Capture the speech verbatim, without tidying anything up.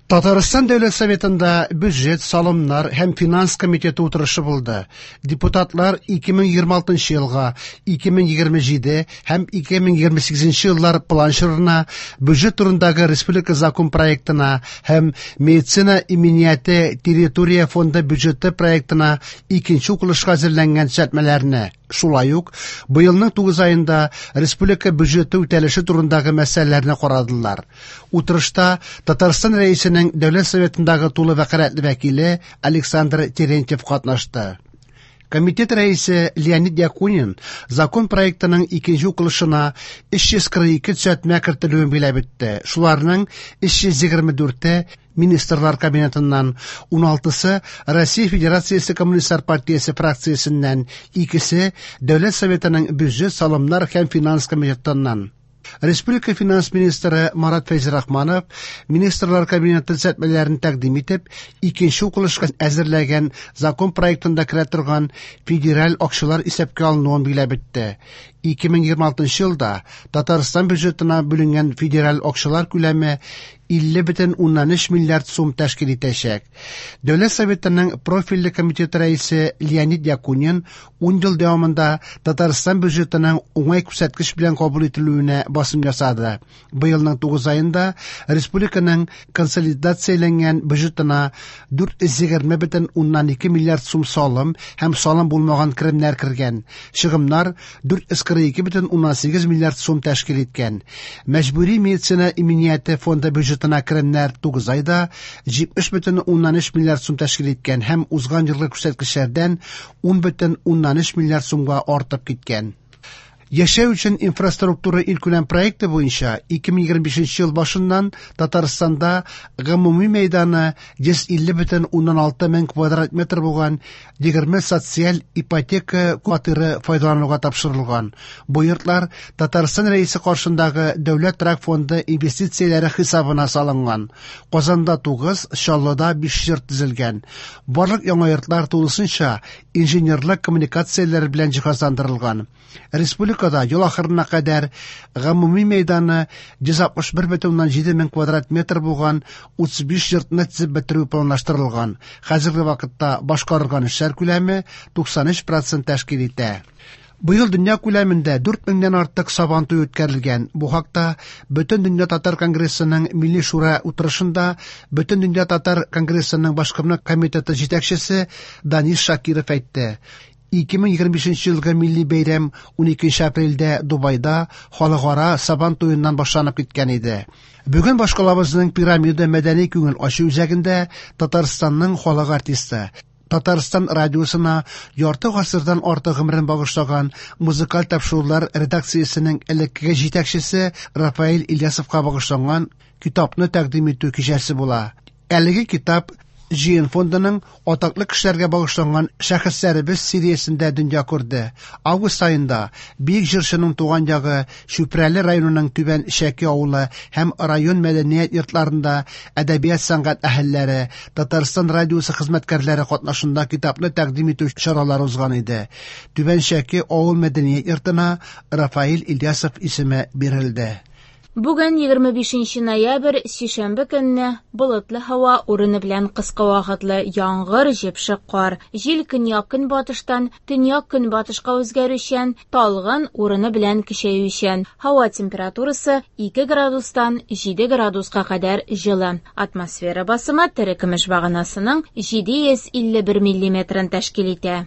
Татарстан Дәүләт Советында бюджет, салымнар һәм финанс комитеты утырышы булды. Депутатлар ике мең егерме алтынчы елга, ике мең егерме җиде һәм ике мең егерме сигезенче еллар план чорына, бюджет турындагы республика закон проектына һәм медицина иминияте территория фонды бюджеты проектына икенче укылышка әзерләнгән төзәтмәләрне, шулай ук быелның тугыз аенда республика бюджеты үтәлеше турындагы мәсьәләләрне карадылар. Утырышта Татарстан рәисенең Дәүләт Советындагы тулы вәкаләтле вәкиле Александр Терентьев катнашты. Комитет рәисе Леонид Якунин закон проектының икенче укылышына өч йөз кырык ике төзәтмә кертелүен биләп үтте. Шуларның өч йөз егерме дүрте министрлар кабинетыннан, ун алтысы Россия Федерациясе Коммунистлар партиясе фракциясеннән, икесе Дәүләт Советының бюджет, салымнар һәм финанс комитетыннан. Республика финанс министры Марат Фәйзрахманов министрлар кабинеты төзәтмәләрен тәкъдим итеп, икенче укылышка әзерләгән закон проектында керә торган федераль акчалар исәпкә алынуын биләп үтте. ике мең егерме алтынчы елда Татарстан бюджетына бүленгән федераль акчалар күләме илле бөтен уннан өч миллиард сум тәшкил итәчәк. Дәүләт Советының профильле комитеты рәисе Леонид Якунин ун ел дәвамында Татарстан бюджетының уңай күрсәткеч белән кабул ителүенә басым ясады. Быелның тугыз аенда республиканың консолидацияләнгән бюджетына дүрт йөз егерме бөтен уннан ике миллиард сум салым һәм салым булмаган керемнәр кергән. Чыгымнар дүрт йөз кырык ике бөтен уннан сигез миллиард сум тәшкил иткән. Мәҗбүри медицина иминияте фонды бюджетына керемнәр тугыз айда җитмеш бөтен уннан өч миллиард сум тәшкил иткән һәм узган елгы күрсәткечләрдән ун бөтен уннан өч миллиард сумга артып киткән. Яшәү өчен инфраструктура илкүләм проекты буенча ике мең егерме бишенче ел башыннан Татарстанда гомуми мәйданы йөз илле бөтен уннан алты мең квадрат метр булган егерме социаль ипотека квартиры файдалануга тапшырылган. Бу йортлар Татарстан рәисе каршындагы Дәүләт торак фонды инвестицияләре хисабына салынган. Казанда тугыз, Чаллыда биш йорт төзелгән. Барлык яңа йортлар тулысынча инженерлык коммуникацияләр белән җиһазландырылган. Республикада ел ахырына кадәр гомуми мәйданы йөз алтмыш бер бөтен уннан җиде мең квадрат метр булган утыз биш йортны төзеп бетерү планлаштырылган. Хәзерге вакытта башкарылган эшләр күләме туксан өч процент тәшкил итә. Быел дөнья күләмендә дүрт меңнән артык сабан туй үткәрелгән. Бу хакта Бөтен дөнья татар конгрессының милли шура утырышында Бөтен дөнья татар конгрессының башкарма комитеты җитәкчесе Данис Шакиров әйтте. ике мең егерме бишенче елгы милли бәйрәм ун икенче апрельдә Дубайда халыкара сабан туеннан башланып киткән иде. Бүген башкалабызның пирамида мәдәни күңел ачу үзәгендә Татарстанның халык артисты, Татарстан радиосына ярты гасырдан артык гомерен багышлаган музыкаль тапшырулар редакциясенең элекке җитәкчесе Рафаэль Ильясовка багышланган китапны тәкъдим итү кичәсе була. Әлеге китап Җыен фондының атаклы кешеләргә багышланган шәхесләребез сериясендә дөнья күрде. Август аенда бик җырчының туган ягы Шүпрәле районының Түбән Шәки авылы һәм район мәдәният йортларында әдәбият сәнгать әһелләре, Татарстан радиосы хезмәткәрләре катнашында китапны тәкъдим итү чаралары узган иде. Түбән Шәки авыл мәдәният йортына Рафаэль Ильясов исеме бирелде. Бүген егерме бишенче ноябрь сишәмбе көнне болытлы һава урыны белән кыска вакытлы яңгыр, җепшек кар, җил көньяк көнбатыштан төньяк көнбатышка үзгәрүчән, талгын урыны белән көчәючән. Һава температурасы ике градустан җиде градуска кадәр җылы. Атмосфера басымы тере көмеш баганасының җиде йөз илле бер миллиметрын тәшкил итә.